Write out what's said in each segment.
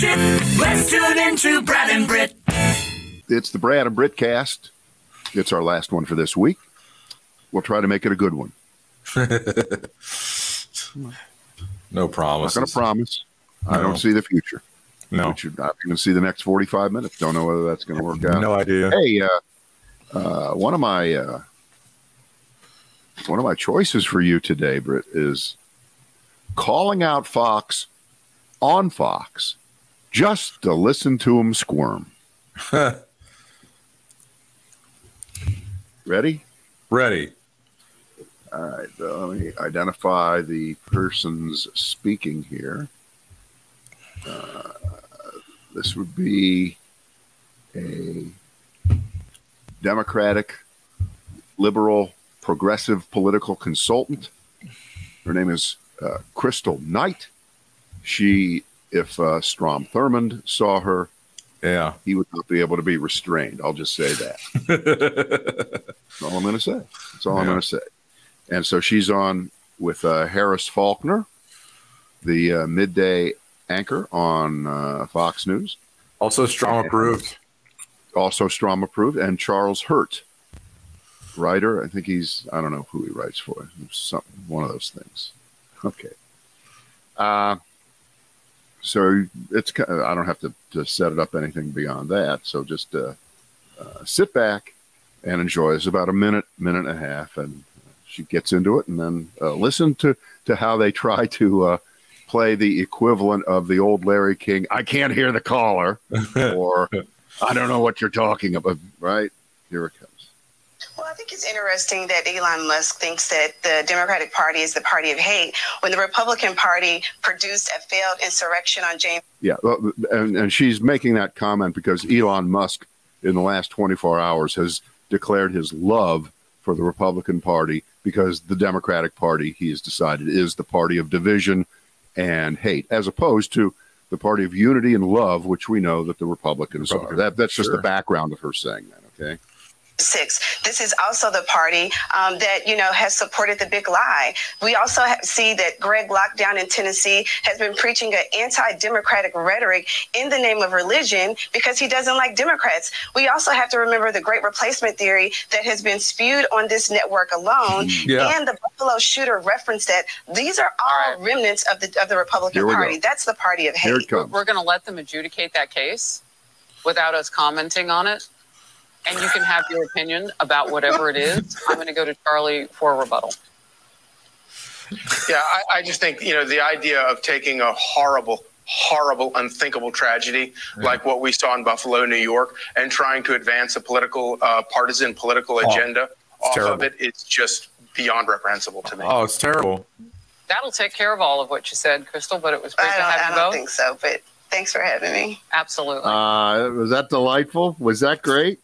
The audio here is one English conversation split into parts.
shit. Let's tune into Brad and Britt. It's the Brad and Britt cast. It's our last one for this week. We'll try to make it a good one. No promises. Not going to promise. No. I don't see the future. No. I'm not going to see the next 45 minutes. Don't know whether that's going to work out. No idea. Hey, one of my choices for you today, Britt, is calling out Fox on Fox just to listen to him squirm. Ready? Ready. All right. Let me identify the persons speaking here. This would be a Democratic, liberal, progressive political consultant. Her name is Crystal Knight. She, if Strom Thurmond saw her, he would not be able to be restrained. I'll just say that. That's all I'm going to say. That's all I'm going to say. And so she's on with Harris Faulkner, the midday anchor on Fox News. Also Strom approved. And Charles Hurt, writer. I think I don't know who he writes for. One of those things. Okay. So it's, I don't have to set it up anything beyond that. So just sit back and enjoy. It's about a minute and a half, and she gets into it, and then listen to how they try to play the equivalent of the old Larry King, I can't hear the caller, or I don't know what you're talking about, right? Here it comes. Well, I think it's interesting that Elon Musk thinks that the Democratic Party is the party of hate when the Republican Party produced a failed insurrection on James. Yeah, and she's making that comment because Elon Musk in the last 24 hours has declared his love for the Republican Party because the Democratic Party, he has decided, is the party of division and hate, as opposed to the party of unity and love, which we know that the Republicans are. That's just the background of her saying that, okay? This is also the party that, has supported the big lie. We also see that Greg Locke down in Tennessee has been preaching an anti-democratic rhetoric in the name of religion because he doesn't like Democrats. We also have to remember the great replacement theory that has been spewed on this network alone. And the Buffalo shooter referenced that these are all remnants of the Republican Party. That's the party of hate. We're going to let them adjudicate that case without us commenting on it. And you can have your opinion about whatever it is. I'm going to go to Charlie for a rebuttal. Yeah, I just think, the idea of taking a horrible, unthinkable tragedy like what we saw in Buffalo, New York, and trying to advance a partisan political agenda off of it is just beyond reprehensible to me. Oh, it's terrible. That'll take care of all of what you said, Crystal, but it was great to have you both. I don't think so, but thanks for having me. Absolutely. Was that delightful? Was that great?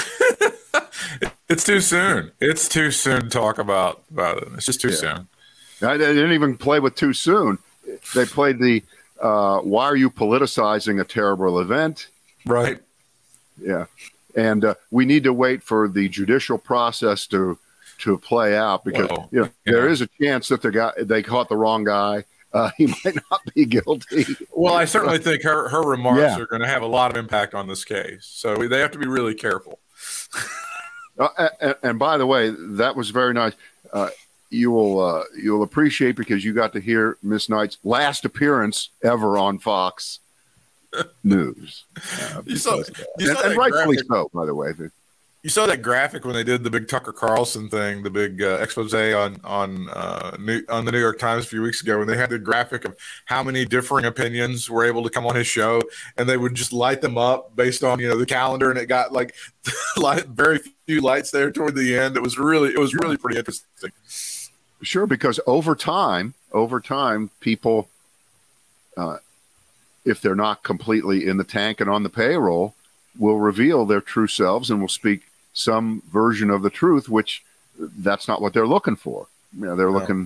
It's too soon. It's too soon to talk about it. It's just too soon. They didn't even play with too soon. They played the why are you politicizing a terrible event? Right. Yeah. And we need to wait for the judicial process to play out because there is a chance that they caught the wrong guy. He might not be guilty. Well, I certainly think her remarks are going to have a lot of impact on this case. So they have to be really careful. And by the way, that was very nice. You'll appreciate because you got to hear Miss Knight's last appearance ever on Fox News. You saw and rightfully so, by the way. You saw that graphic when they did the big Tucker Carlson thing, the big expose on the New York Times a few weeks ago, when they had the graphic of how many differing opinions were able to come on his show, and they would just light them up based on the calendar, and it got like very few lights there toward the end. It was really pretty interesting. Sure, because over time, people, if they're not completely in the tank and on the payroll, will reveal their true selves and will speak some version of the truth, which that's not what they're looking for. They're looking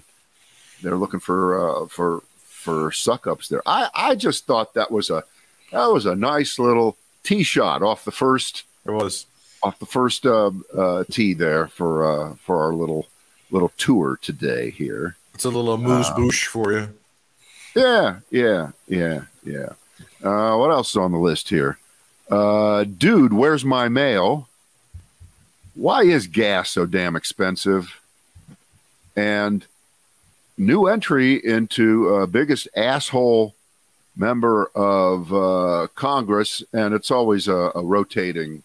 for suck ups there. I just thought that was a nice little tee shot off the first. It was off the first tee there for our little tour today here. It's a little amuse bouche for you. Yeah. What else is on the list here? Dude, where's my mail? Why is gas so damn expensive? And new entry into biggest asshole member of Congress, and it's always a rotating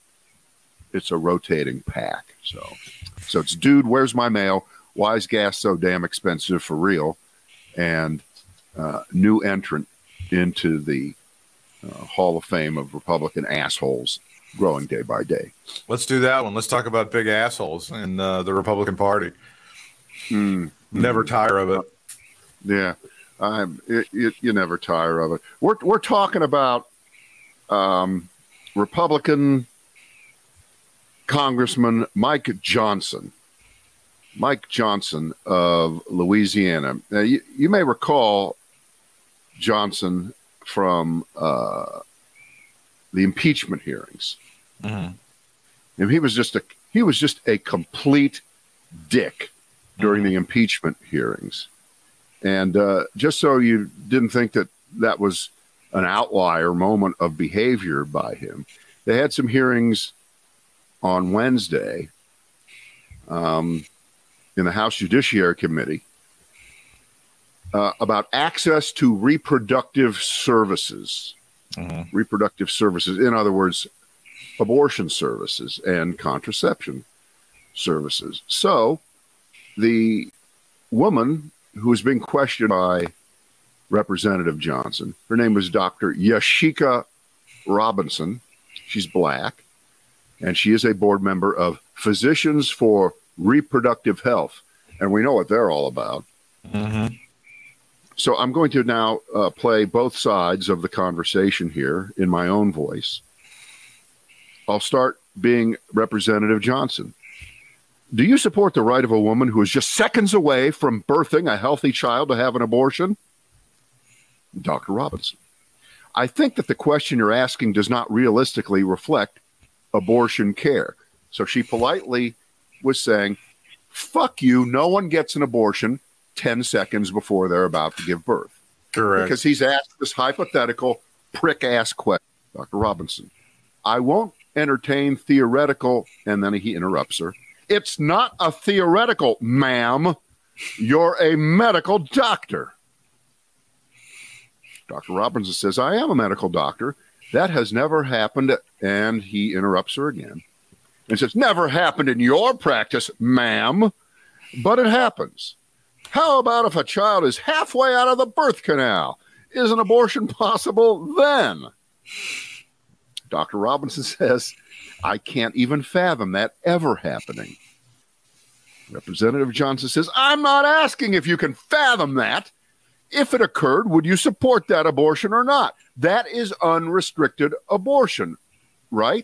pack. So it's dude, where's my mail? Why is gas so damn expensive for real? And new entrant into the Hall of Fame of Republican assholes growing day by day. Let's do that one. Let's talk about big assholes in the Republican Party. Never tire of it. Yeah, you never tire of it. We're talking about Republican Congressman Mike Johnson. Mike Johnson of Louisiana. Now, you may recall Johnson from the impeachment hearings. And he was just a complete dick during the impeachment hearings. And just so you didn't think that was an outlier moment of behavior by him, they had some hearings on Wednesday in the House Judiciary Committee about access to reproductive services. Reproductive services, in other words, abortion services and contraception services. So the woman who was being questioned by Representative Johnson, her name was Dr. Yashika Robinson. She's black, and she is a board member of Physicians for Reproductive Health. And we know what they're all about. So I'm going to now play both sides of the conversation here in my own voice. I'll start being Representative Johnson. Do you support the right of a woman who is just seconds away from birthing a healthy child to have an abortion? Dr. Robinson. I think that the question you're asking does not realistically reflect abortion care. So she politely was saying, fuck you, no one gets an abortion 10 seconds before they're about to give birth. Correct. Because he's asked this hypothetical prick-ass question. Dr. Robinson, I won't entertain theoretical, and then he interrupts her. It's not a theoretical, ma'am. You're a medical doctor. Dr. Robinson says, I am a medical doctor. That has never happened. And he interrupts her again and says, never happened in your practice, ma'am, but it happens. How about if a child is halfway out of the birth canal? Is an abortion possible then? Dr. Robinson says, I can't even fathom that ever happening. Representative Johnson says, I'm not asking if you can fathom that. If it occurred, would you support that abortion or not? That is unrestricted abortion, right?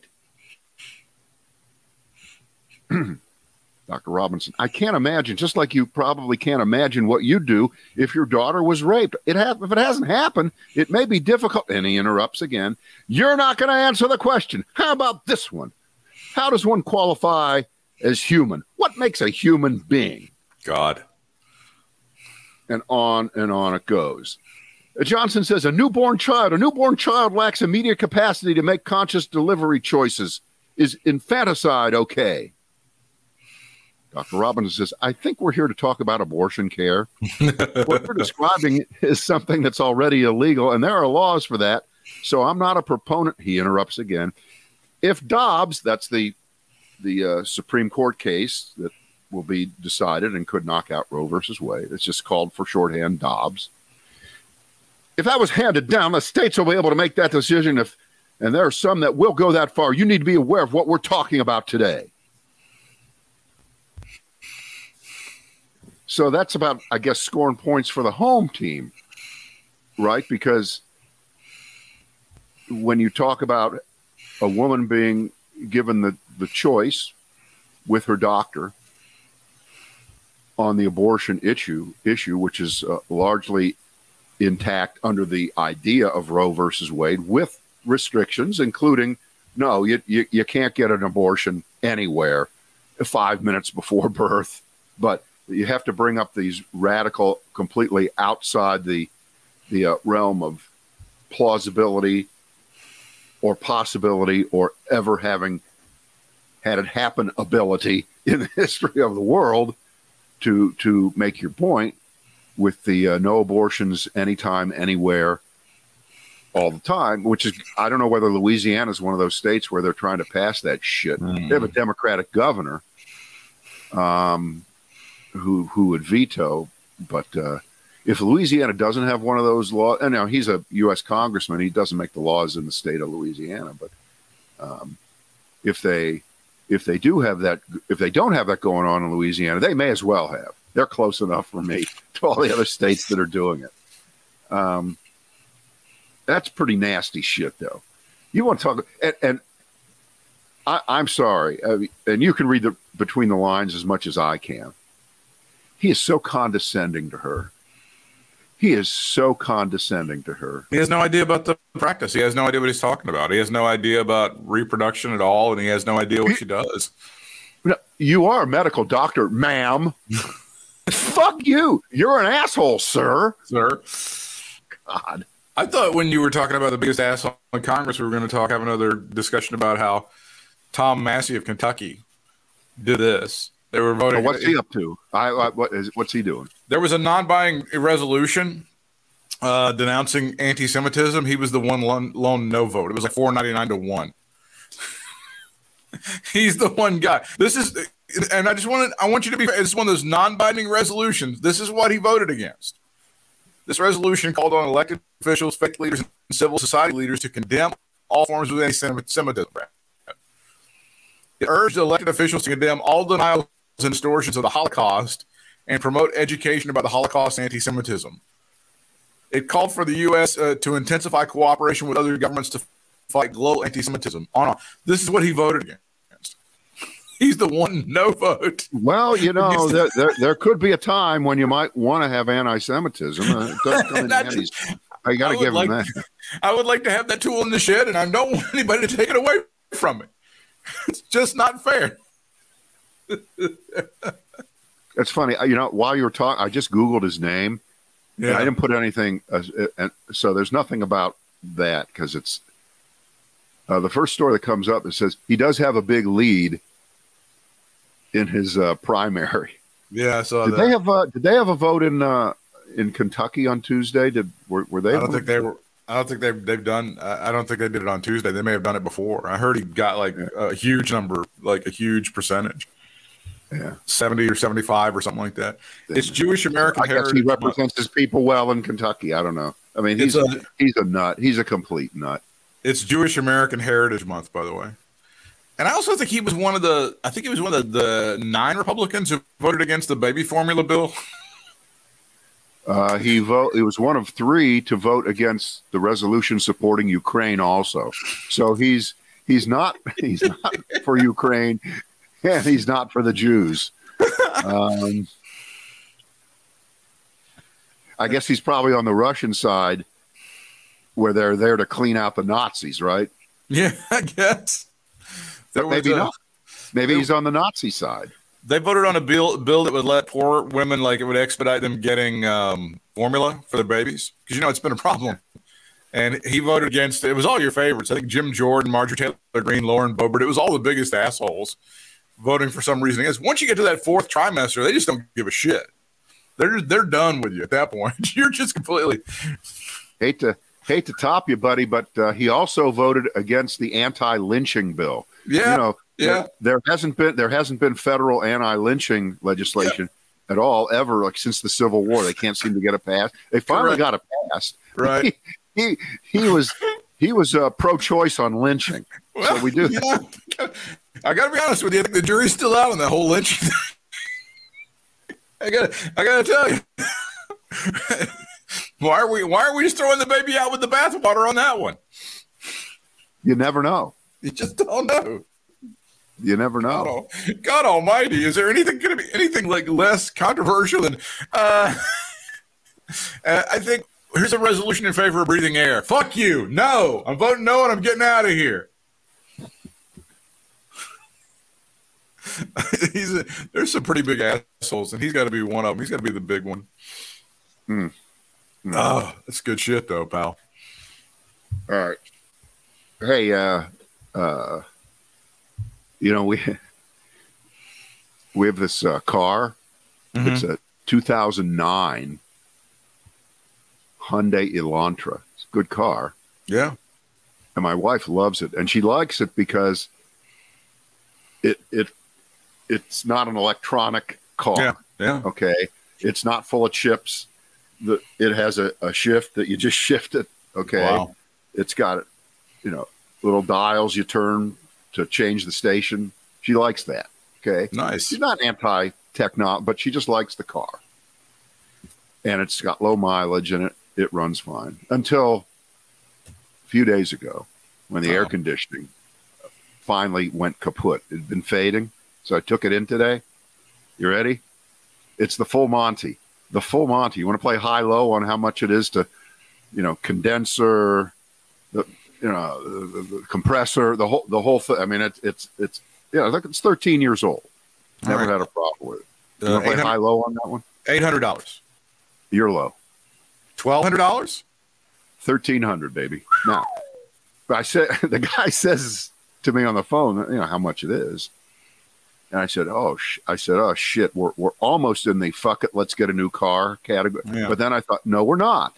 Dr. Robinson, I can't imagine, just like you probably can't imagine what you'd do if your daughter was raped. If it hasn't happened, it may be difficult. And he interrupts again. You're not going to answer the question. How about this one? How does one qualify as human? What makes a human being? God. And on it goes. Johnson says a newborn child lacks immediate capacity to make conscious delivery choices. Is infanticide okay? Dr. Robinson says, I think we're here to talk about abortion care. What we're describing is something that's already illegal, and there are laws for that. So I'm not a proponent. He interrupts again. If Dobbs, that's the Supreme Court case that will be decided and could knock out Roe versus Wade. It's just called for shorthand Dobbs. If that was handed down, the states will be able to make that decision. And there are some that will go that far. You need to be aware of what we're talking about today. So that's about, I guess, scoring points for the home team, right? Because when you talk about a woman being given the choice with her doctor on the abortion issue, which is largely intact under the idea of Roe versus Wade, with restrictions, including, no, you can't get an abortion anywhere 5 minutes before birth, but you have to bring up these radical, completely outside the realm of plausibility or possibility or ever having had it happen ability in the history of the world to make your point with the no abortions anytime, anywhere, all the time, which is, I don't know whether Louisiana is one of those states where they're trying to pass that shit. They have a Democratic governor who would veto, but if Louisiana doesn't have one of those laws, and now he's a U.S. congressman, he doesn't make the laws in the state of Louisiana, but if they do have that, if they don't have that going on in Louisiana, they may as well have. They're close enough for me to all the other states that are doing it. That's pretty nasty shit, though. You want to talk, and I'm sorry, and you can read between the lines as much as I can. He is so condescending to her. He is so condescending to her. He has no idea about the practice. He has no idea what he's talking about. He has no idea about reproduction at all, and he has no idea what she does. You are a medical doctor, ma'am. Fuck you. You're an asshole, sir. Sir. God. I thought when you were talking about the biggest asshole in Congress, we were going to have another discussion about how Tom Massey of Kentucky did this. They were voting. What's he up to? What's he doing? There was a non-binding resolution denouncing anti-Semitism. He was the one lone no vote. It was like 499 to 1. He's the one guy. This is, and I want you to be. It's one of those non-binding resolutions. This is what he voted against. This resolution called on elected officials, faith leaders, and civil society leaders to condemn all forms of anti-Semitism. It urged elected officials to condemn all denials and distortions of the Holocaust and promote education about the Holocaust and anti-Semitism. It called for the U.S. To intensify cooperation with other governments to fight global anti-Semitism. This is what he voted against. He's the one no vote. Well, you know, there could be a time when you might want to have anti-Semitism. It doesn't come in handy. I got to give him that. I would like to have that tool in the shed, and I don't want anybody to take it away from me. It's just not fair. It's funny. You know, while you were talking, I just Googled his name. Yeah. I didn't put anything. And so there's nothing about that because it's the first story that comes up. It says he does have a big lead in his primary. Yeah, I saw that. Did they have a vote in Kentucky on Tuesday? Were they? I don't think they were. I don't think they've done. I don't think they did it on Tuesday. They may have done it before. I heard he got like a huge number, like a huge percentage. Yeah, 70 or 75 or something like that. It's Jewish American Heritage. I guess he represents his people well in Kentucky. I don't know. I mean, he's a nut. He's a complete nut. It's Jewish American Heritage Month, by the way. And I also think he was one of the 9 Republicans who voted against the baby formula bill. He was one of 3 to vote against the resolution supporting Ukraine also. So he's not for Ukraine and he's not for the Jews. I guess he's probably on the Russian side where they're there to clean out the Nazis, right? Yeah, I guess. Maybe not. Maybe he's on the Nazi side. They voted on a bill that would let poor women, like it would expedite them getting formula for their babies. Because, you know, it's been a problem. And he voted against it. It was all your favorites. I think Jim Jordan, Marjorie Taylor Greene, Lauren Boebert. It was all the biggest assholes voting for some reason against. Once you get to that 4th trimester, they just don't give a shit. They're done with you at that point. You're just completely hate to top you, buddy, but he also voted against the anti-lynching bill. Yeah, you know, yeah. There hasn't been federal anti-lynching legislation at all ever, like since the Civil War. They can't seem to get it passed. They finally got it passed. Right. He was pro-choice on lynching. Well, so we do. Yeah, I got to be honest with you. I think the jury's still out on that whole lynching thing. I gotta tell you. Why are we just throwing the baby out with the bathwater on that one? You never know. You just don't know. You never know. God Almighty, is there anything going to be anything like less controversial than? I think here's a resolution in favor of breathing air. Fuck you. No, I'm voting no, and I'm getting out of here. There's some pretty big assholes, and he's got to be one of them. He's got to be the big one. Oh, that's good shit, though, pal. All right. Hey, we have this car. Mm-hmm. It's a 2009 Hyundai Elantra. It's a good car. Yeah. And my wife loves it, and she likes it because it's not an electronic car. Yeah. Yeah. Okay. It's not full of chips. It has a shift that you just shift it. Okay. Wow. It's got, little dials you turn to change the station. She likes that. Okay. Nice. She's not anti-technology, but she just likes the car. And it's got low mileage and it runs fine until a few days ago when the air conditioning finally went kaput. It had been fading. So I took it in today. You ready? It's the full Monty. The full Monty. You want to play high-low on how much it is to, condenser, the compressor, the whole thing. I mean, it's like it's 13 years old. Never had a problem with it. You want to play high-low on that one? $800. You're low. $1,200? $1,300, baby. Now, I said the guy says to me on the phone, how much it is, and I said, oh shit, we're almost in the fuck it, let's get a new car category. Yeah. But then I thought, no, we're not.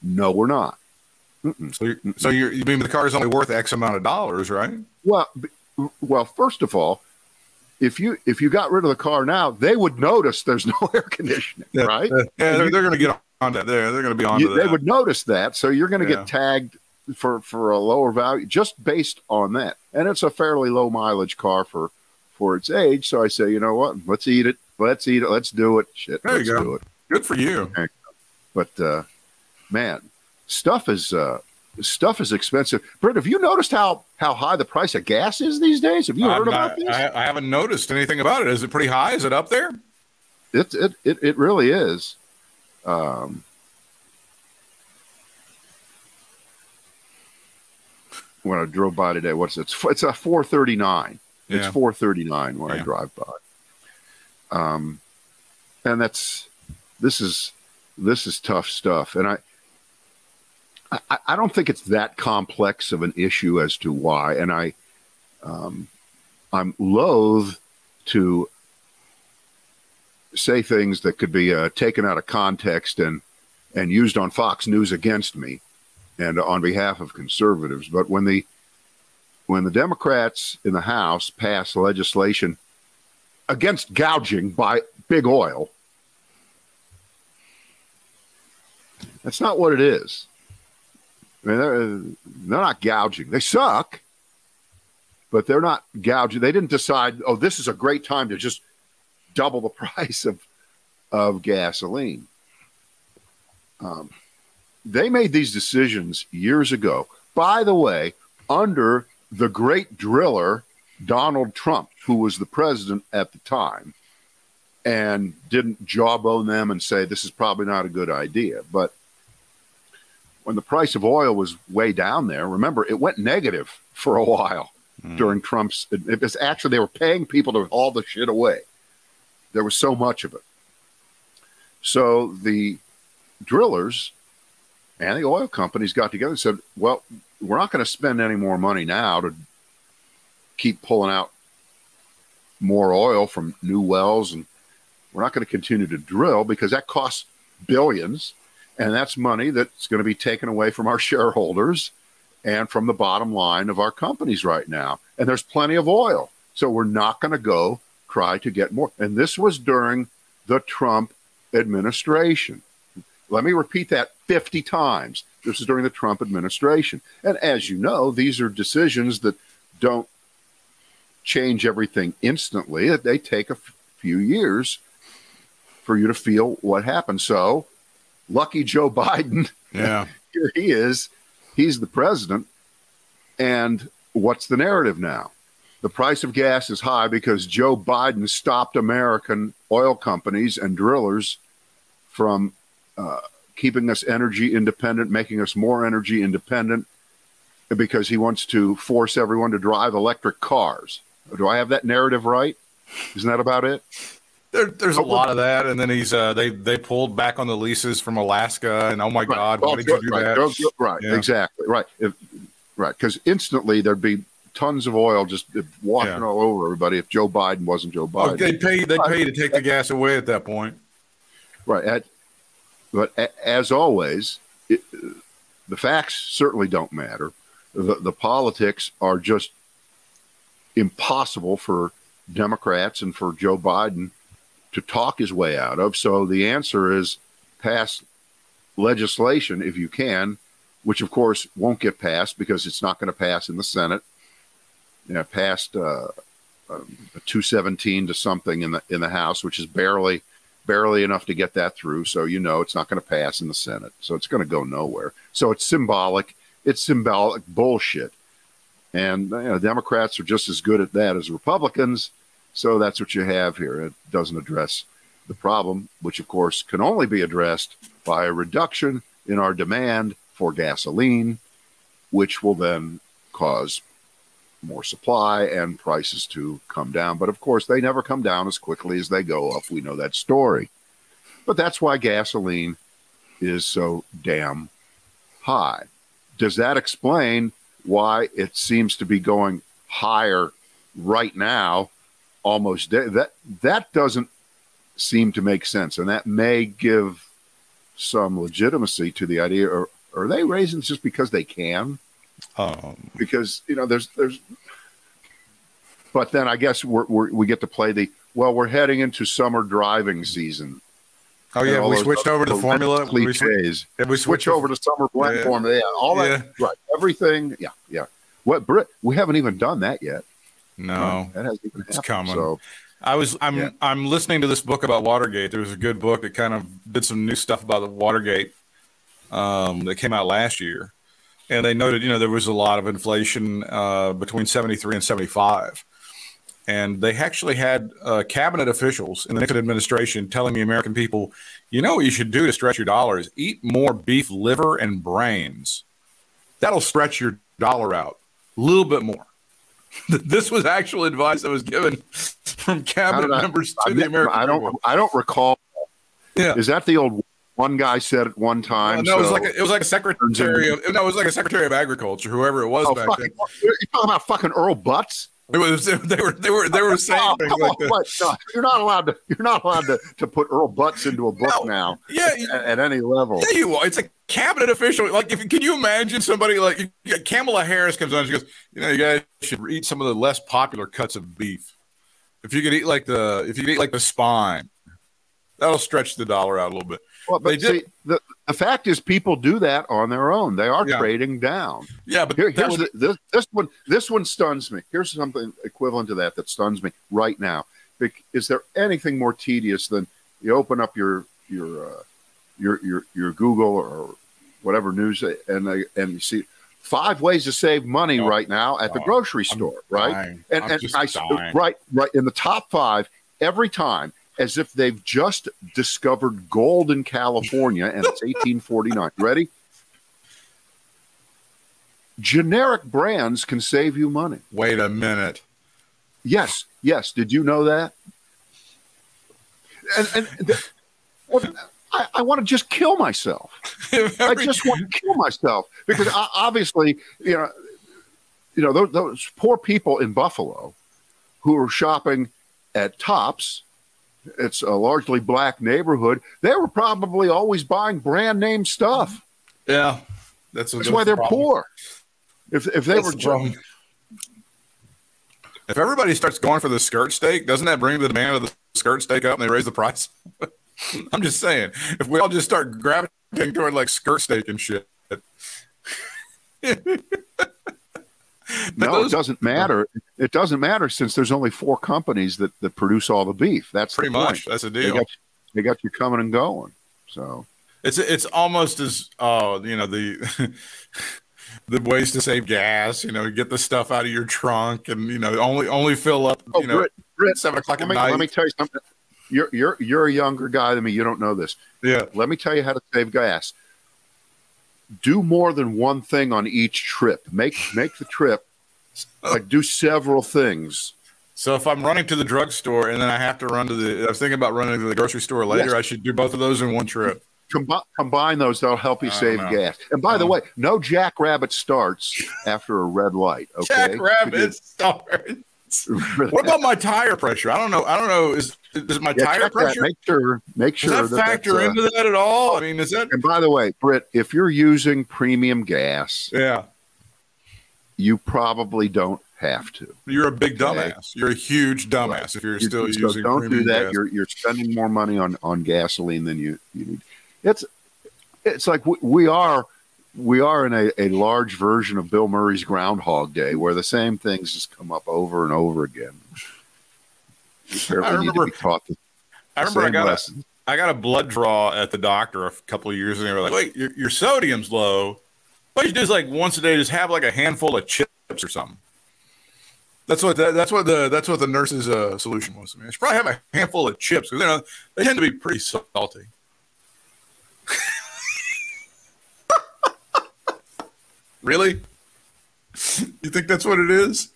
Mm-mm. So you mean the car is only worth X amount of dollars, right? Well, first of all, if you got rid of the car now, they would notice there's no air conditioning, right? Yeah, they're going to get on that. They're going to be on that. They would notice that, so you're going to get tagged for a lower value just based on that. And it's a fairly low mileage car for its age. So I say, you know what? Let's eat it. Let's do it. Shit, there you go. Do it. Good for you. But man, stuff is expensive. Brent, have you noticed how high the price of gas is these days? Have you heard about this? I haven't noticed anything about it. Is it pretty high? Is it up there? It really is. When I drove by today, it's a 439. Yeah. It's 439 when I drive by. And this is tough stuff. And I don't think it's that complex of an issue as to why. And I'm loath to say things that could be taken out of context and used on Fox News against me and on behalf of conservatives. But when the Democrats in the House pass legislation against gouging by big oil, that's not what it is. I mean, they're not gouging. They suck, but they're not gouging. They didn't decide, this is a great time to just double the price of gasoline. They made these decisions years ago, by the way, under the great driller, Donald Trump, who was the president at the time, and didn't jawbone them and say, this is probably not a good idea. But when the price of oil was way down there, remember, it went negative for a while during Trump's. It was actually, they were paying people to haul the shit away. There was so much of it. So the drillers and the oil companies got together and said, well, we're not going to spend any more money now to keep pulling out more oil from new wells. And we're not going to continue to drill because that costs billions. And that's money that's going to be taken away from our shareholders and from the bottom line of our companies right now. And there's plenty of oil. So we're not going to go try to get more. And this was during the Trump administration. Let me repeat that 50 times. This is during the Trump administration. And as you know, these are decisions that don't change everything instantly. They take a few years for you to feel what happened. So lucky Joe Biden. Yeah. Here he is. He's the president. And what's the narrative now? The price of gas is high because Joe Biden stopped American oil companies and drillers from keeping us energy independent, making us more energy independent, because he wants to force everyone to drive electric cars. Do I have that narrative right? Isn't that about it? There's a lot of that, and then he's they pulled back on the leases from Alaska, and oh my God, why did you do that? Right, yeah. Exactly, right. Right, because instantly there'd be tons of oil just washing all over everybody if Joe Biden wasn't Joe Biden. They pay to take the gas away at that point. Right. But as always, the facts certainly don't matter. The politics are just impossible for Democrats and for Joe Biden to talk his way out of. So the answer is pass legislation if you can, which of course won't get passed because it's not going to pass in the Senate. Passed 217 to something in the House, which is barely enough to get that through. So it's not going to pass in the Senate. So it's going to go nowhere. So it's symbolic. It's symbolic bullshit. And Democrats are just as good at that as Republicans. So that's what you have here. It doesn't address the problem, which of course can only be addressed by a reduction in our demand for gasoline, which will then cause more supply and prices to come down. But of course, they never come down as quickly as they go up. We know that story. But that's why gasoline is so damn high. Does that explain why it seems to be going higher right now? Almost that doesn't seem to make sense, and that may give some legitimacy to the idea. Or are they raising just because they can? Because there's, but then I guess we get to play we're heading into summer driving season. Oh yeah, we switched over to the formula. Cliches. We switch over to summer blend formula. Yeah, all that. Right, everything. Yeah. What Britt? We haven't even done that yet. No, that hasn't even it's happened. coming. So, I'm listening to this book about Watergate. There was a good book that kind of did some new stuff about the Watergate that came out last year. And they noted, there was a lot of inflation between 73 and 75. And they actually had cabinet officials in the Nixon administration telling the American people, what you should do to stretch your dollar is eat more beef liver and brains. That'll stretch your dollar out a little bit more. This was actual advice that was given from cabinet members to the American people. I don't recall. Yeah. Is that the old one guy said at one time? No, it was like a secretary of Agriculture, whoever it was back then. You're talking about fucking Earl Butz? They were saying things like that. No, you're not allowed to put Earl Butz into a book now. Yeah, at any level. Yeah, you are. It's a cabinet official. Like, can you imagine somebody like Kamala Harris comes on? And she goes, you guys should eat some of the less popular cuts of beef. If you could eat like the spine, that'll stretch the dollar out a little bit. Well, but the fact is, people do that on their own. They are trading down. Yeah, but this one stuns me. Here's something equivalent to that stuns me right now. Is there anything more tedious than you open up your Google or whatever news and you see 5 ways to save money right now at the grocery store, right? Right in the top 5 every time. As if they've just discovered gold in California and it's 1849. Ready? Generic brands can save you money. Wait a minute. Yes. Did you know that? I want to just kill myself. I just want to kill myself because obviously, those poor people in Buffalo who are shopping at Tops. It's a largely black neighborhood. They were probably always buying brand name stuff. Yeah, that's why they're poor. If they were just, if everybody starts going for the skirt steak, doesn't that bring the demand of the skirt steak up and they raise the price? I'm just saying, if we all just start gravitating toward like skirt steak and shit. No, it doesn't matter. It doesn't matter since there's only 4 companies that produce all the beef. That's pretty much. That's the deal. They got you coming and going. So it's almost as the the ways to save gas. Get the stuff out of your trunk and only fill up. Britt, 7 o'clock at night. Let me tell you something. You're a younger guy than me. You don't know this. Yeah. Let me tell you how to save gas. Do more than one thing on each trip. Make the trip do several things. So if I'm running to the drugstore and then I have to I was thinking about running to the grocery store later, I should do both of those in one trip. combine those. That'll help you save know. gas. And by the way, no jackrabbit starts after a red light. Okay, Jackrabbit starts. What about my tire pressure? I don't know. Is my tire pressure? Make sure. Does that factor into that at all? I mean, is that? And by the way, Britt, if you're using premium gas, Yeah, you probably don't have to. you're a big dumbass. You're a huge dumbass if you're still using. Don't do premium that. gas. You're spending more money on gasoline than you need. It's like we are in a large version of Bill Murray's Groundhog Day, where the same things just come up over and over again. I remember lesson. I got a blood draw at the doctor a couple of years ago. They were like, "Wait, your sodium's low. What you do is like once a day, just have like a handful of chips or something." That's what the nurse's solution was. I mean, I should probably have a handful of chips because they tend to be pretty salty. Really? You think that's what it is?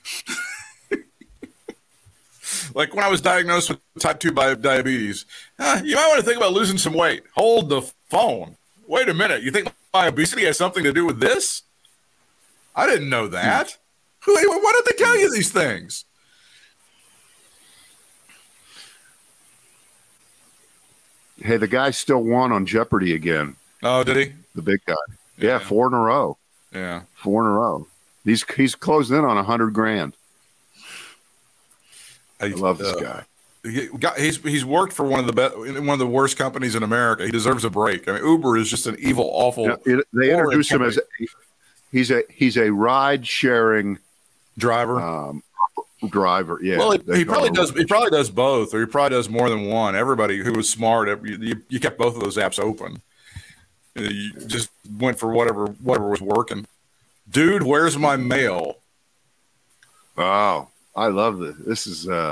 Like when I was diagnosed with type 2 diabetes, you might want to think about losing some weight. Hold the phone. Wait a minute. You think my obesity has something to do with this? I didn't know that. Why did they tell you these things? Hey, the guy still won on Jeopardy again. Oh, did he? The big guy. Yeah, 4 in a row. Yeah, 4 in a row. He's closed in on $100,000. I love this guy. He's worked for one of the worst companies in America. He deserves a break. I mean, Uber is just an evil, awful. They introduce him as he's a ride sharing driver. Driver, yeah. Well, he probably does. He probably does both, or he probably does more than one. Everybody who was smart, you kept both of those apps open. You just went for whatever was working. Dude, where's my mail? Oh, I love this.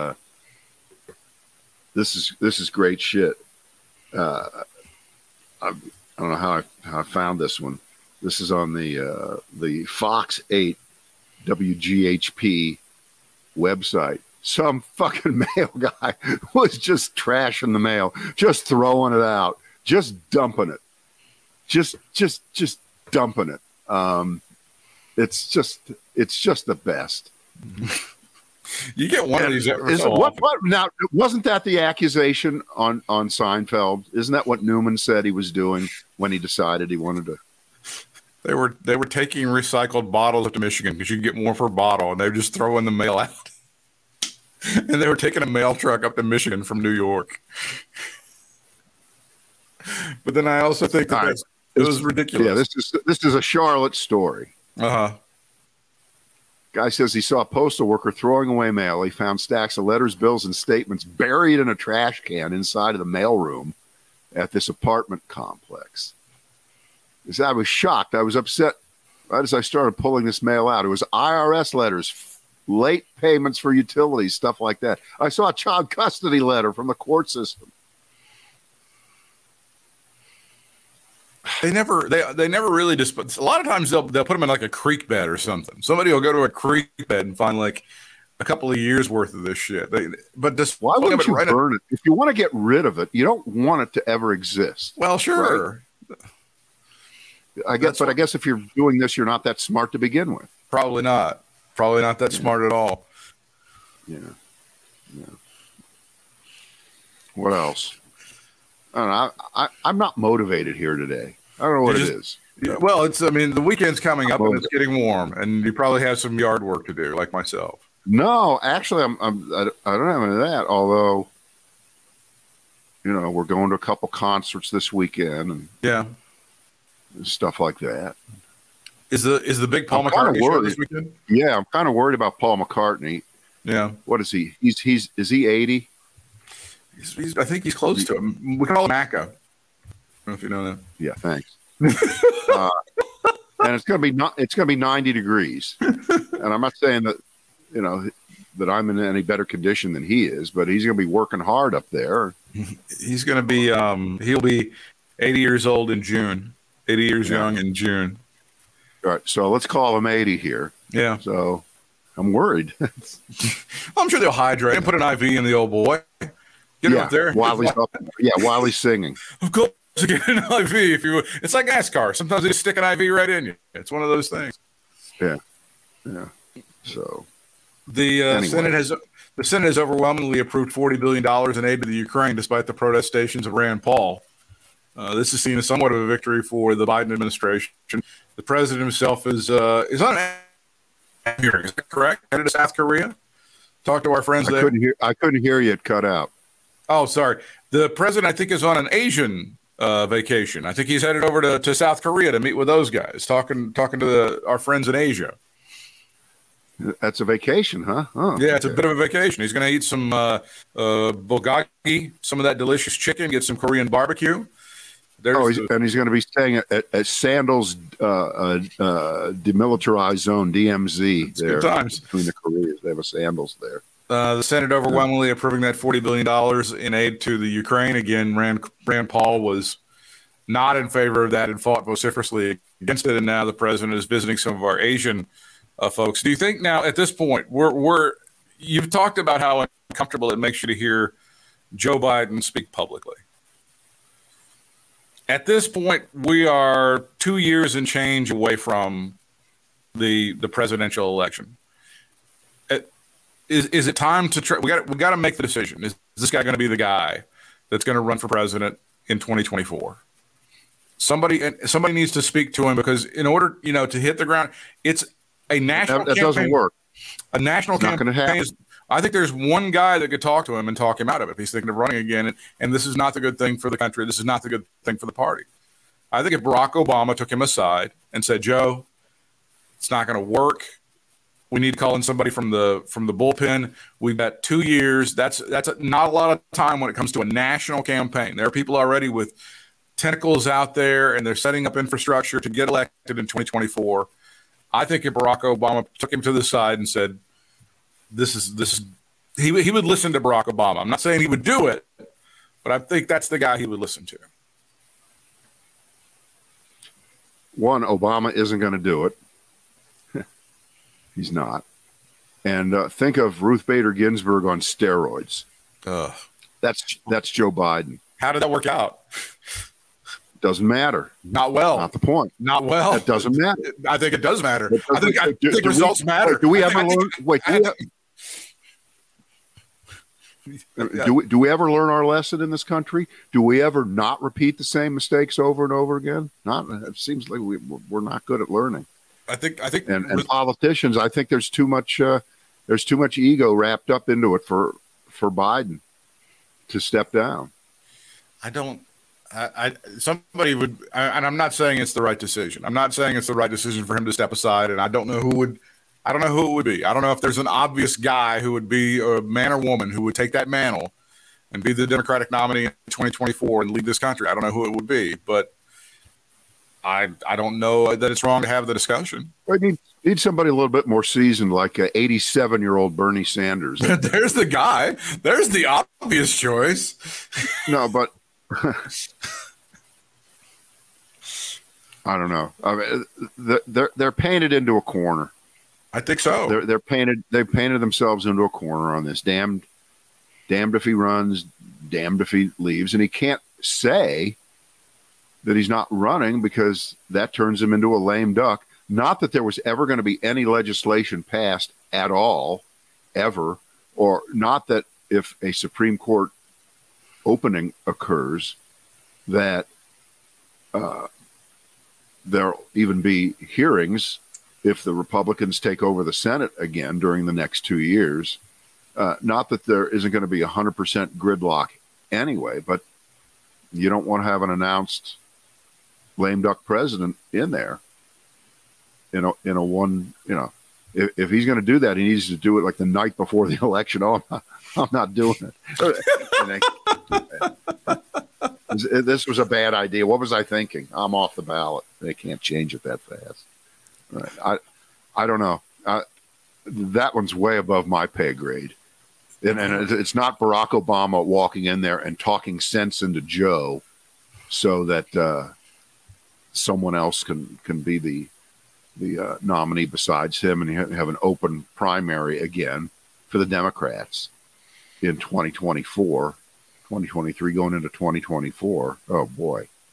This is great shit. I don't know how I found this one. This is on the Fox 8 WGHP website. Some fucking mail guy was just trashing the mail, just throwing it out, just dumping it, just dumping it. It's just the best. You get one of these. What now? Wasn't that the accusation on Seinfeld? Isn't that what Newman said he was doing when he decided he wanted to? They were taking recycled bottles up to Michigan because you could get more for a bottle, and they were just throwing the mail out. And they were taking a mail truck up to Michigan from New York. But then I also think that it was ridiculous. Yeah, this is a Charlotte story. Guy says he saw a postal worker throwing away mail. He found stacks of letters, bills, and statements buried in a trash can inside of the mailroom at this apartment complex. He said, I was shocked. I was upset right as I started pulling this mail out. It was IRS letters, late payments for utilities, stuff like that. I saw a child custody letter from the court system. They never really a lot of times they'll put them in like a creek bed or something. Somebody will go to a creek bed and find like a couple of years worth of this shit. Why wouldn't you burn it? If you want to get rid of it, you don't want it to ever exist. Well, sure. Right? I guess if you're doing this, you're not that smart to begin with. Probably not. Probably not that smart at all. Yeah. What else? I don't know. I'm not motivated here today. I don't know what it is. Well, the weekend's coming up and it's getting warm, and you probably have some yard work to do, like myself. No, actually, I don't have any of that. Although, we're going to a couple concerts this weekend, and stuff like that. Is the big Paul McCartney show this weekend? Yeah, I'm kind of worried about Paul McCartney. Yeah. What is he? Is he 80? I think he's close to him. We call him Macca. I don't know if you know that. Yeah, thanks. And it's gonna be 90 degrees. And I'm not saying that that I'm in any better condition than he is, but he's gonna be working hard up there. He's gonna be he'll be 80 years old in June. 80 years young in June. All right, so let's call him 80 here. Yeah. So I'm worried. I'm sure they'll hydrate and put an IV in the old boy. Get him up there. While he's singing. Of course, to get an IV if you. It's like NASCAR. Sometimes they just stick an IV right in you. It's one of those things. Yeah. So the anyway. Senate has overwhelmingly approved $40 billion in aid to the Ukraine, despite the protestations of Rand Paul. This is seen as somewhat of a victory for the Biden administration. The president himself is on an hearing. Is that correct? Headed to South Korea. Talk to our friends there. I couldn't hear you. It cut out. Oh, sorry. The president, I think, is on an Asian vacation. I think he's headed over to South Korea to meet with those guys. Talking to our friends in Asia. That's a vacation, huh? Oh, yeah, it's a bit of a vacation. He's going to eat some bulgogi, some of that delicious chicken, get some Korean barbecue. And he's going to be staying at Sandals Demilitarized Zone, DMZ. There, good times. Between the Koreas. They have a Sandals there. The Senate overwhelmingly approving that $40 billion in aid to the Ukraine. Again, Rand Paul was not in favor of that and fought vociferously against it. And now the president is visiting some of our Asian folks. Do you think now at this point you've talked about how uncomfortable it makes you to hear Joe Biden speak publicly? At this point, we are 2 years and change away from the presidential election. Is it time to try? We got to make the decision. Is this guy going to be the guy that's going to run for president in 2024? Somebody needs to speak to him, because in order to hit the ground, it's a national that campaign. Doesn't work. A national campaign. I think there's one guy that could talk to him and talk him out of it if he's thinking of running again. And this is not the good thing for the country. This is not the good thing for the party. I think if Barack Obama took him aside and said, Joe, it's not going to work. We need to call in somebody from the bullpen. We've got 2 years. That's not a lot of time when it comes to a national campaign. There are people already with tentacles out there, and they're setting up infrastructure to get elected in 2024. I think if Barack Obama took him to the side and said, this is he would listen to Barack Obama. I'm not saying he would do it, but I think that's the guy he would listen to. One, Obama isn't going to do it. He's not. And think of Ruth Bader Ginsburg on steroids. That's Joe Biden. How did that work out? Doesn't matter. Not well. Not the point. Not well. It doesn't matter. I think it does matter. I think results matter. Do we ever learn? Wait. Do we ever learn our lesson in this country? Do we ever not repeat the same mistakes over and over again? Not. It seems like we're not good at learning. I think, and politicians, I think there's too much ego wrapped up into it for Biden to step down. Somebody would, and I'm not saying it's the right decision. I'm not saying it's the right decision for him to step aside, and I don't know who it would be. I don't know if there's an obvious guy who would be, a man or woman, who would take that mantle and be the Democratic nominee in 2024 and lead this country. I don't know who it would be, but I don't know that it's wrong to have the discussion. I need somebody a little bit more seasoned, like 87-year-old Bernie Sanders. There's the guy. There's the obvious choice. No, but I don't know. I mean, they're painted into a corner. I think so. They've painted themselves into a corner on this. Damned if he runs, damned if he leaves, and he can't say that he's not running, because that turns him into a lame duck. Not that there was ever going to be any legislation passed at all, ever, or not that if a Supreme Court opening occurs, that there'll even be hearings if the Republicans take over the Senate again during the next 2 years. Not that there isn't going to be 100% gridlock anyway, but you don't want to have an announced lame duck president in there. If he's going to do that, he needs to do it like the night before the election. Oh, I'm not doing it. This was a bad idea. What was I thinking? I'm off the ballot. They can't change it that fast. Right. I don't know. That one's way above my pay grade. And it's not Barack Obama walking in there and talking sense into Joe so that someone else can be the nominee besides him, and you have an open primary again for the Democrats in 2024, 2023 going into 2024. Oh boy.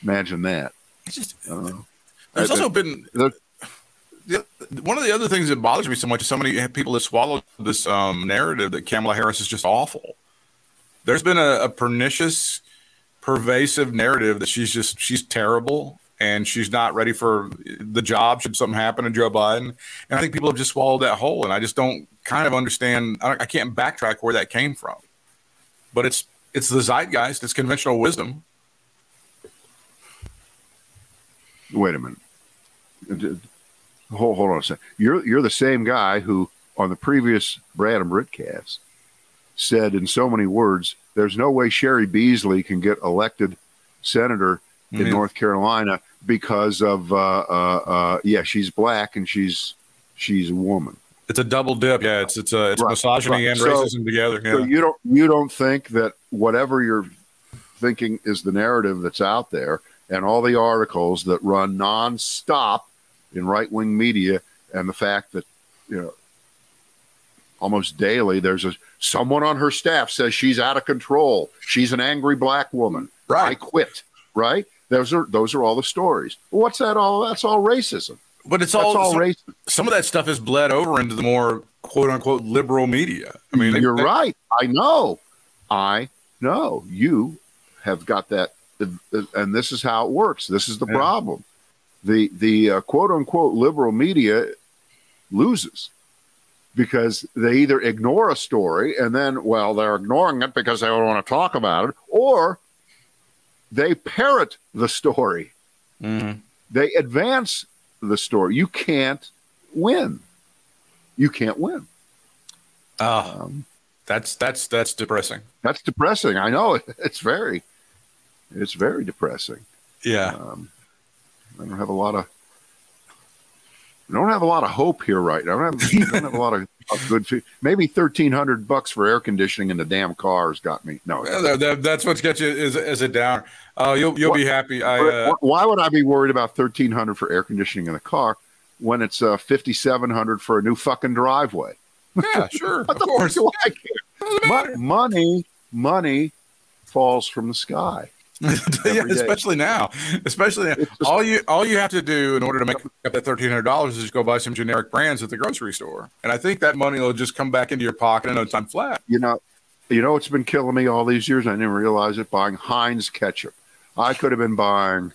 Imagine that. It's just, I don't know. there's also been one of the other things that bothers me so much is so many people that swallow this narrative that Kamala Harris is just awful. There's been a pernicious, pervasive narrative that she's terrible and she's not ready for the job should something happen to Joe Biden. And I think people have just swallowed that whole, and I just don't kind of understand. I can't backtrack where that came from. But it's the zeitgeist. It's conventional wisdom. Wait a minute. Hold on a second. You're the same guy who, on the previous Brad and Britt cast, said in so many words, there's no way Sherry Beasley can get elected senator in North Carolina because of she's black and she's a woman. It's a double dip. Yeah, it's right, misogyny and racism together. Yeah. So you don't think that whatever you're thinking is the narrative that's out there, and all the articles that run nonstop in right-wing media, and the fact that almost daily there's someone on her staff says she's out of control, she's an angry black woman, right? I quit. Right? Those are all the stories. What's that all? That's all racism. But it's all racism. Some of that stuff has bled over into the more quote unquote liberal media. I mean, you're right. I know. You have got that, and this is how it works. This is the problem. The quote unquote liberal media loses because they either ignore a story and then, they're ignoring it because they don't want to talk about it, or they parrot the story. Mm-hmm. They advance the story. You can't win. That's depressing. That's depressing. I know it's very depressing. Yeah. I don't have a lot of hope here right now. I don't have a lot of good. Maybe $1,300 for air conditioning in the damn cars got me. No, that's what's got you as a downer. You'll be happy. Why would I be worried about $1,300 for air conditioning in the car when it's $5,700 for a new fucking driveway? Yeah, sure. Of course. Money falls from the sky. Yeah, especially now. All you have to do in order to make up that $1,300 is just go buy some generic brands at the grocery store, and I think that money will just come back into your pocket in no time flat. You know what's been killing me all these years? I didn't realize it. Buying Heinz ketchup. I could have been buying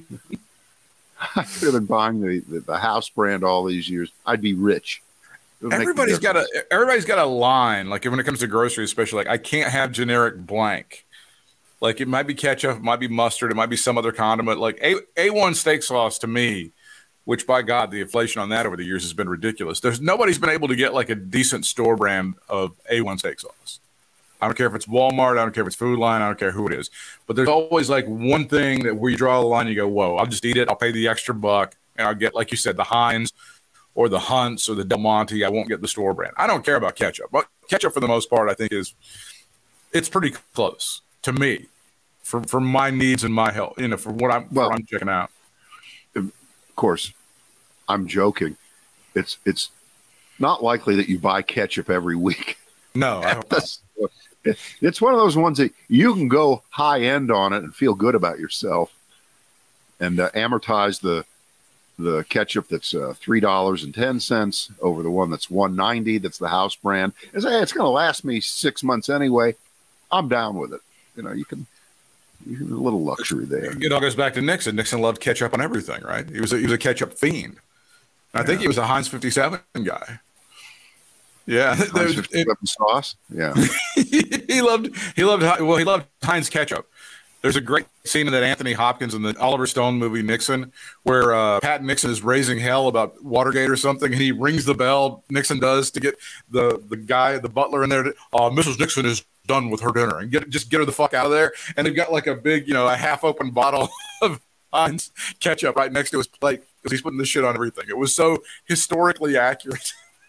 the house brand all these years. I'd be rich. Everybody's got a line. Like when it comes to groceries, especially, like I can't have generic blank. Like it might be ketchup, it might be mustard, it might be some other condiment. Like A1 steak sauce to me, which by God, the inflation on that over the years has been ridiculous. Nobody's been able to get like a decent store brand of A1 steak sauce. I don't care if it's Walmart, I don't care if it's Food Line, I don't care who it is. But there's always like one thing that where you draw the line, you go, whoa, I'll just eat it, I'll pay the extra buck, and I'll get, like you said, the Heinz or the Hunt's or the Del Monte. I won't get the store brand. I don't care about ketchup. But ketchup for the most part, I think it's pretty close to me. For my needs and my health, for what I'm checking out. Of course, I'm joking. It's not likely that you buy ketchup every week. No, I hope not. It's one of those ones that you can go high end on it and feel good about yourself, and amortize the ketchup that's $3.10 over the one that's $1.90. That's the house brand. And say, hey, it's going to last me 6 months anyway. I'm down with it. You can. A little luxury there. It all goes back to Nixon. Nixon loved ketchup on everything, right? He was a ketchup fiend. I think he was a Heinz 57 guy. Yeah, Heinz 57 sauce. Yeah, he loved Heinz ketchup. There's a great scene in that Anthony Hopkins in the Oliver Stone movie Nixon, where Pat Nixon is raising hell about Watergate or something, and he rings the bell. Nixon does to get the butler in there. Mrs. Nixon is done with her dinner, and get her the fuck out of there. And they've got like a big, a half open bottle of Heinz ketchup right next to his plate because he's putting this shit on everything. It was so historically accurate.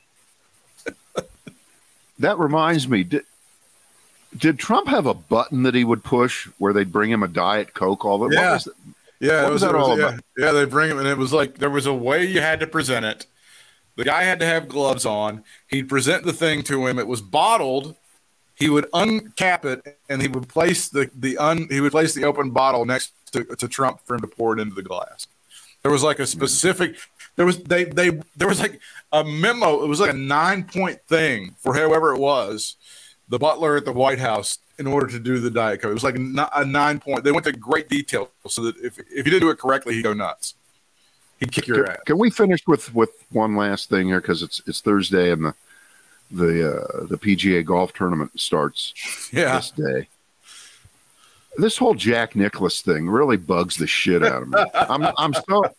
That reminds me, did Trump have a button that he would push where they'd bring him a Diet Coke? Yeah, what was that all about? Yeah, they bring him, and it was like there was a way you had to present it. The guy had to have gloves on. He'd present the thing to him. It was bottled he would uncap it and he would place the open bottle next to Trump for him to pour it into the glass. There was like a specific there was like a memo. It was like a 9-point thing for whoever it was, the butler at the White House, in order to do the Diet Coke. It was like a 9-point. They went to great detail so that if you didn't do it correctly, he'd go nuts. He'd kick your ass. Can we finish with one last thing here, because it's Thursday and the PGA golf tournament starts this day. This whole Jack Nicklaus thing really bugs the shit out of me. I'm so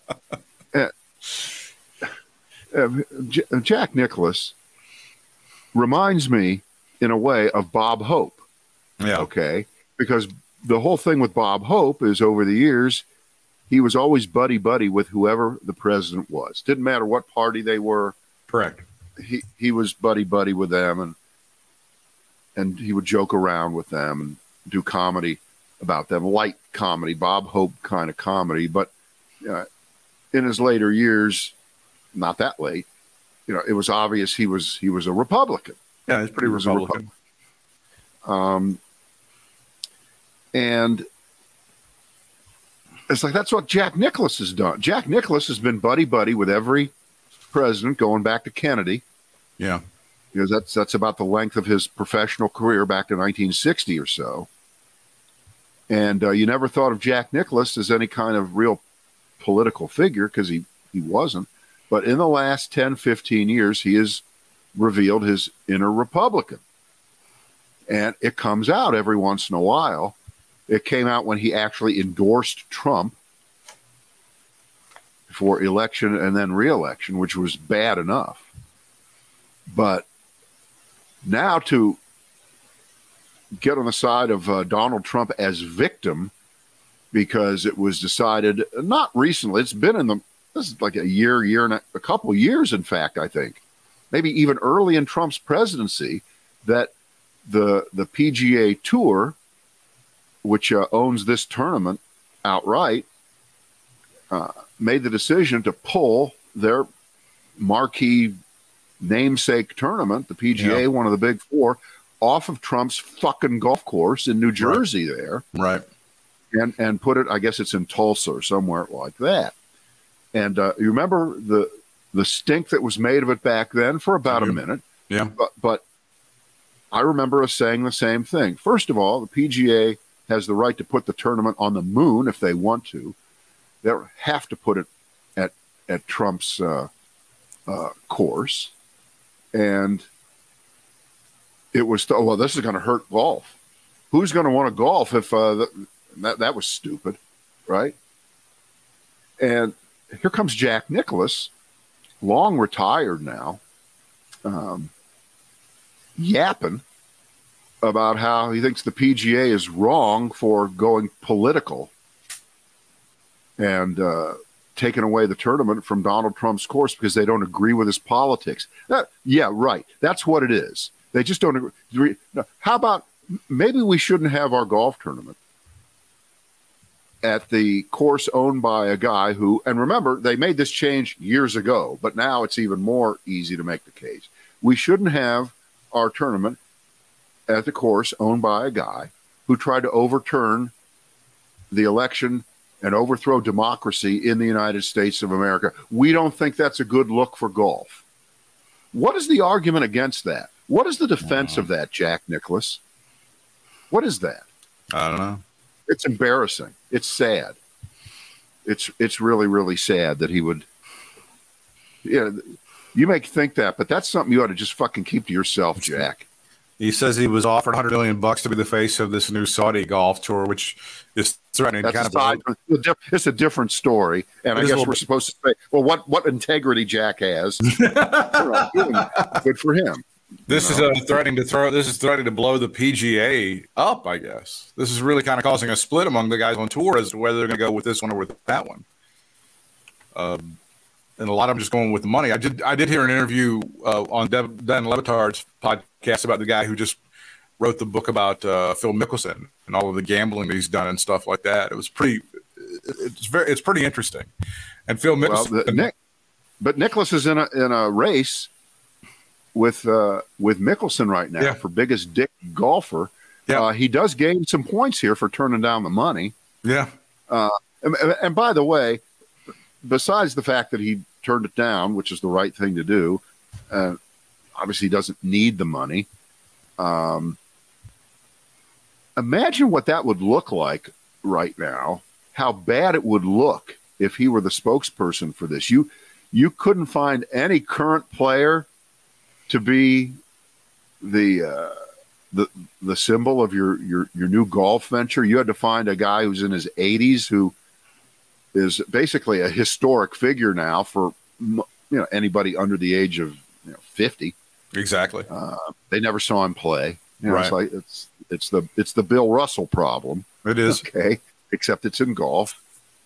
Jack Nicklaus reminds me in a way of Bob Hope. Yeah. Okay. Because the whole thing with Bob Hope is, over the years, he was always buddy with whoever the president was. Didn't matter what party they were. Correct. He was buddy with them, and he would joke around with them and do comedy about them, light comedy, Bob Hope kind of comedy. But in his later years, not that late, it was obvious he was a Republican. Yeah, he's pretty Republican. And it's like, that's what Jack Nicklaus has done. Jack Nicklaus has been buddy with every president going back to Kennedy. Yeah. Because that's about the length of his professional career, back to 1960 or so. And you never thought of Jack Nicklaus as any kind of real political figure, because he wasn't. But in the last 10, 15 years, he has revealed his inner Republican. And it comes out every once in a while. It came out when he actually endorsed Trump for election and then re-election, which was bad enough. But now to get on the side of Donald Trump as victim, because it was decided not recently, this is like a year and a couple years, in fact, I think, maybe even early in Trump's presidency, that the PGA Tour, which owns this tournament outright, made the decision to pull their marquee namesake tournament, the PGA, one of the big four, off of Trump's fucking golf course in New Jersey there. Right. And put it, I guess it's in Tulsa or somewhere like that. And you remember the stink that was made of it back then for about a minute. Yeah. But I remember us saying the same thing. First of all, the PGA has the right to put the tournament on the moon if they want to. They have to put it at Trump's course. And it was, this is going to hurt golf. Who's going to want to golf if that was stupid, right? And here comes Jack Nicklaus, long retired now, yapping about how he thinks the PGA is wrong for going political and taking away the tournament from Donald Trump's course because they don't agree with his politics. Yeah, right. That's what it is. They just don't agree. How about maybe we shouldn't have our golf tournament at the course owned by a guy who, and remember, they made this change years ago, but now it's even more easy to make the case. We shouldn't have our tournament at the course owned by a guy who tried to overturn the election and overthrow democracy in the United States of America. We don't think that's a good look for golf. What is the argument against that? What is the defense of that, Jack Nicklaus? What is that? I don't know. It's embarrassing. It's sad. It's really, really sad that he would. Yeah, you may think that, but that's something you ought to just fucking keep to yourself, Jack. He says he was offered $100 million to be the face of this new Saudi golf tour, which is threatening. It's a different story, and I guess we're supposed to say, well, what integrity Jack has. Good for him. This is threatening to blow the PGA up, I guess. This is really kind of causing a split among the guys on tour as to whether they're going to go with this one or with that one. And a lot of them just going with the money. I did hear an interview on Dan Le Batard's podcast about the guy who just wrote the book about Phil Mickelson and all of the gambling that he's done and stuff like that. It's pretty interesting. And Phil Mickelson, but Nicklaus is in a race Mickelson right now for biggest dick golfer. Yeah. He does gain some points here for turning down the money. Yeah. And by the way, besides the fact that he turned it down, which is the right thing to do, obviously he doesn't need the money. Imagine what that would look like right now, how bad it would look if he were the spokesperson for this. You couldn't find any current player to be the symbol of your new golf venture. You had to find a guy who's in his 80s who is basically a historic figure now for anybody under the age of 50. Exactly. They never saw him play. Right. It's like it's the Bill Russell problem. It is. Okay, except it's in golf.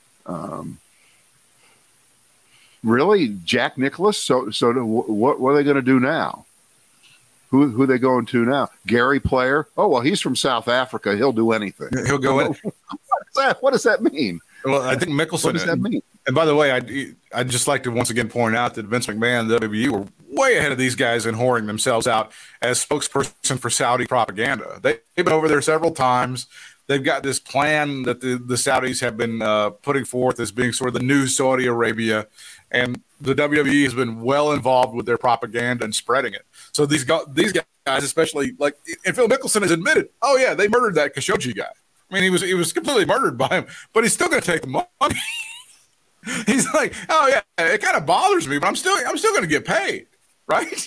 Really, Jack Nicklaus? So what are they going to do now? Who are they going to now? Gary Player? Oh, well, he's from South Africa. He'll do anything. He'll go in. What does that mean? Well, I think Mickelson. What does that mean? And by the way, I'd just like to once again point out that Vince McMahon, the WWE, were way ahead of these guys in whoring themselves out as spokesperson for Saudi propaganda. They've been over there several times. They've got this plan that the Saudis have been putting forth as being sort of the new Saudi Arabia, and the WWE has been well involved with their propaganda and spreading it. So these guys, especially and Phil Mickelson has admitted, oh yeah, they murdered that Khashoggi guy. I mean, he was completely murdered by him, but he's still going to take the money. He's like, oh yeah, it kind of bothers me, but I'm still going to get paid, right?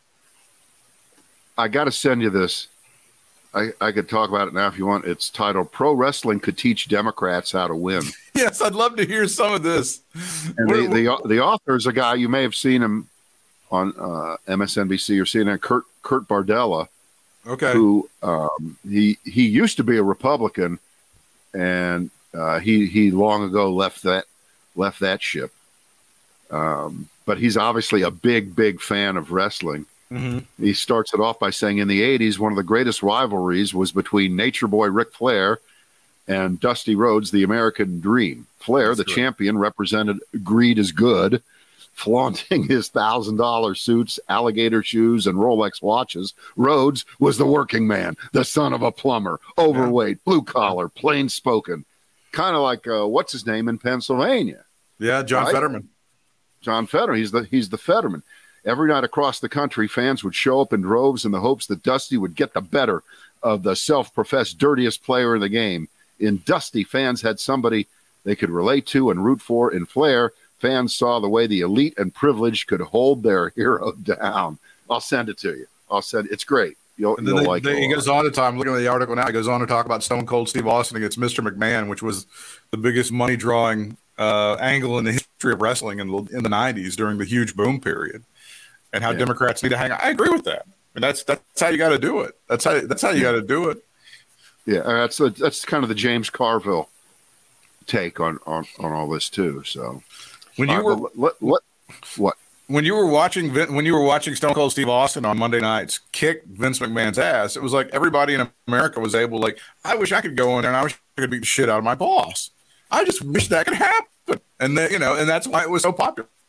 I got to send you this. I could talk about it now if you want. It's titled "Pro Wrestling Could Teach Democrats How to Win." Yes, I'd love to hear some of this. And the author is a guy you may have seen him on MSNBC or CNN, Kurt Bardella. Okay. Who he used to be a Republican, and he long ago left that ship. But he's obviously a big fan of wrestling. Mm-hmm. He starts it off by saying, in the 80s, one of the greatest rivalries was between Nature Boy Ric Flair and Dusty Rhodes, the American Dream. Flair, the champion, represented greed is good, flaunting his $1,000 suits, alligator shoes, and Rolex watches. Rhodes was the working man, the son of a plumber, overweight, blue collar, plain spoken, kind of like what's his name in Pennsylvania? Yeah, John Fetterman. John Fetterman. He's the Fetterman. Every night across the country, fans would show up in droves in the hopes that Dusty would get the better of the self-professed dirtiest player in the game. In Dusty, fans had somebody they could relate to and root for. In Flair, fans saw the way the elite and privileged could hold their hero down. I'll send it to you. It's great. You'll like it. He goes on to talk. I'm looking at the article now. He goes on to talk about Stone Cold Steve Austin against Mr. McMahon, which was the biggest money drawing angle in the history of wrestling in the 90s during the huge boom period, and how Democrats need to hang out. I agree with that. And that's how you got to do it. That's how you got to do it. Yeah, that's kind of the James Carville take on all this too. So when you were what? When you were watching Stone Cold Steve Austin on Monday nights kick Vince McMahon's ass, it was like everybody in America was able, I wish I could go in there and I wish I could beat the shit out of my boss. I just wish that could happen. And then, and that's why it was so popular.